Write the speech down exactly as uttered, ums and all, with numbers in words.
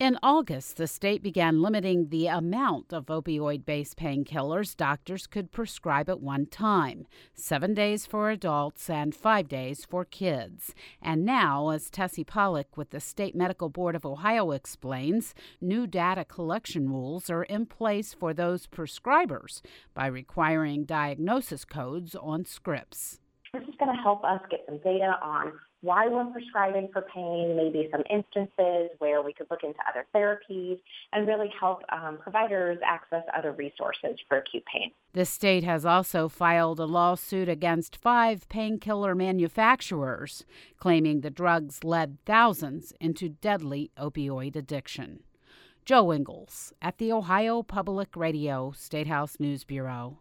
In August, the state began limiting the amount of opioid-based painkillers doctors could prescribe at one time, seven days for adults and five days for kids. And now, as Tessie Pollock with the State Medical Board of Ohio explains, new data collection rules are in place for those prescribers by requiring diagnosis codes on scripts. This is going to help us get some data on why we're prescribing for pain, maybe some instances where we could look into other therapies, and really help um, providers access other resources for acute pain. The state has also filed a lawsuit against five painkiller manufacturers, claiming the drugs led thousands into deadly opioid addiction. Joe Ingles at the Ohio Public Radio State House News Bureau.